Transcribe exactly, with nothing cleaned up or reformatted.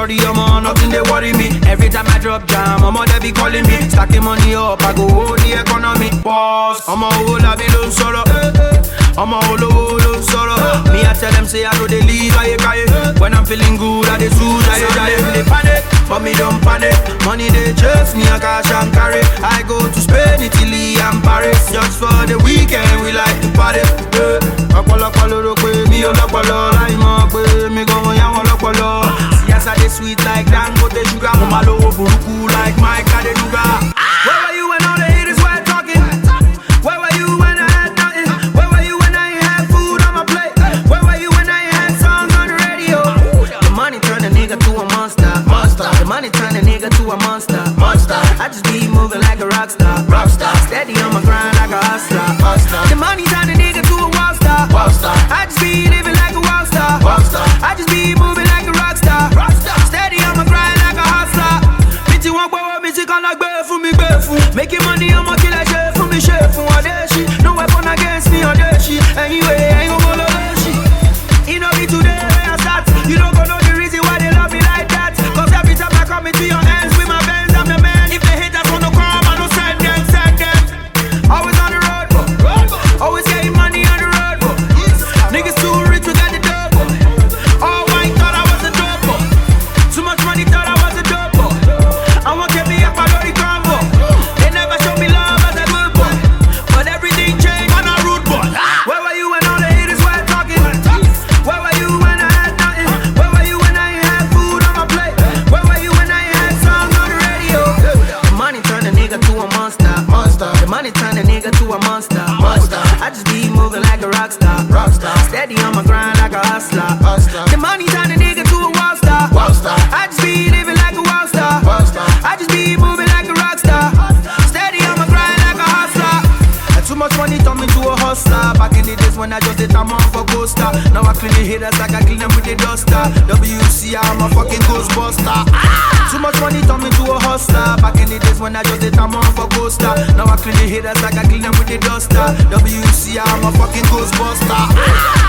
shorty, I'm on, nothing they worry me. Every time I drop jam, I'm on, they be calling me. Stacking money up, I go hold the economy. Boss, I'm a whole I be low solo. I'm a whole low solo. Me, I tell them, say I know they leave, I cry. When I'm feeling good, I they soothe, I die. They panic, but me don't panic. Money they chase me, I cash and carry. I go to Spain, Italy, and Paris. Just for the weekend, we like to party. Ọ̀pọ̀lọpọ̀ ló pé mi ò lọ́pọlọ. Láì mọ̀ pé mi gan-an yá wọn lọ́pọlọ. See as I dey sweet like Dangote sugar. Mo máa lówó burúkú like Mike Adenuga. Where were you when all the haters were talking? Where were you when I had nothing? Where were you when I ain't had food on my plate? Where were you when I ain't had songs on the radio? The money turn a nigga to a monster. Monster. The money turn a nigga to a monster. Monster. I just be moving like a rock star. Rock star. Steady on my grind like a hustler. Hustler. The money turn a nigga to a wall star. Wall star. I just be living like a wall star. Wall star. I just be moving like a rock star. Rock star. Steady on my grind like a hustler. Bitch, you want power, bitch, you can't like bear for me, bear for. Making money, I'm a killer, chef for me, chef for one day she. No weapon against me, on day she. Anyway, I ain't gonna love she. You know me today when I start. You don't gonna know the reason why they love me like that. Cause every time I come into your hands with my bands, I'm the man. If the haters wanna come, I don't send them, send them. Always on the road, bro. Always getting money on the road, bro. Niggas too rich, we got the dope, bro. All white thought I was a dope, bro. Too much money thought I was a dope, bro. I want to be up, I know the combo. They never show me love as a good boy. But everything changed on a rude boy. Where were you when all the haters were talking? Where were you when I had nothing? Where were you when I ain't had food on my plate? Where were you when I ain't had songs on the radio? The money turned a nigga to a monster. Monster. The money turned a nigga to a monster. Monster. I just be moving like a rock star. Rock star. Steady on my grind like a hustler. Hustler. The money turned a nigga to a wall star. Wall star. I just be living like a wall star. Wall star. I just be moving like a rock star. Steady on my grind like a hustler. And too much money turned me to a hustler. Back in the days when I just did time on for coaster. Now I clean the haters like I clean them with the duster. W C, I'm a fucking ghostbuster. Too much money turned me to a hustler. Back in the days when I just did time on for coaster. Now I clean the haters like I clean them with the duster. W C, I'm a fucking ghostbuster.